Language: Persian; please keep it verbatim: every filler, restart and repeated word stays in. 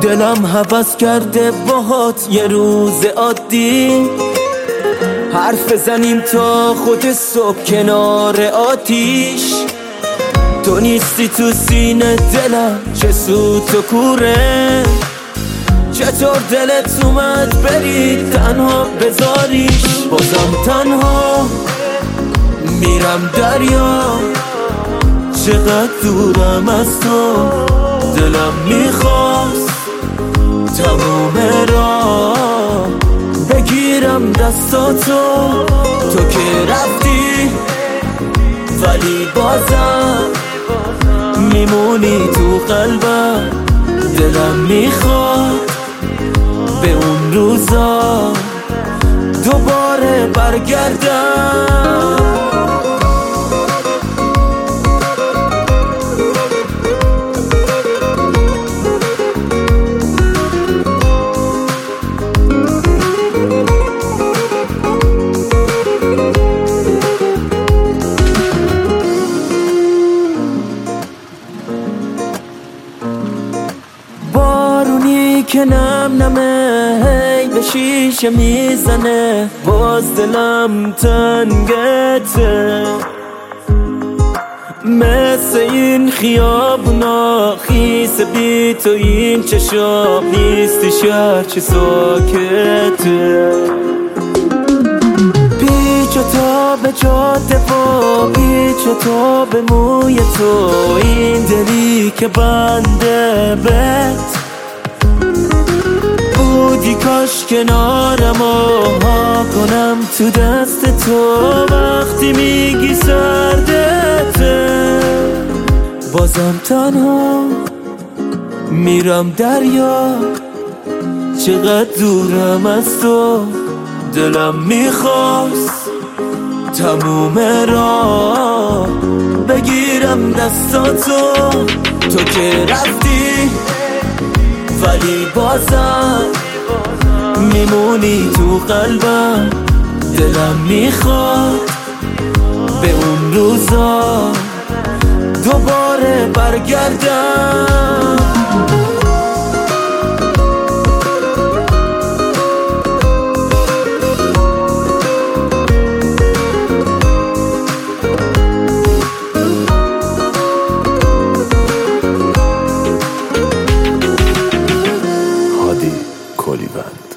دلم هوس کرده باهات یه روز عادی حرف زنیم تا خود صبح کنار آتیش. تو نیستی تو سینه دلم چه سوت و کوره، چطور دلت اومد بری تنها بذاریش. بازم تنها میرم دریا، چقدر دورم از تو، دلم میخواست تموم راه بگیرم دستاتو. تو که رفتی ولی بازم میمونی تو قلبم، دلم میخواد به اون روزا دوباره برگردم. بارونی که نم نمه هی به شیشه میزنه، باز دلم تنگته. مثل این خیابونا خیس بی تو این چشام نیستی، شهر چه ساکته. پیچ و تاب جاده و پیچ و تاب موی تو، این دلی که بنده بهت بودی کاش کنارم و ها کنم تو دست تو. وقتی میگی سردته بازم تنها میرم دریا، چقدر دورم از تو، دلم میخواست تموم راه بگیرم دستاتو. تو که رفتی ولی بازم میمونی تو قلبم، دلم میخواد به اون روزا دوباره برگردم. هادی کلیوند.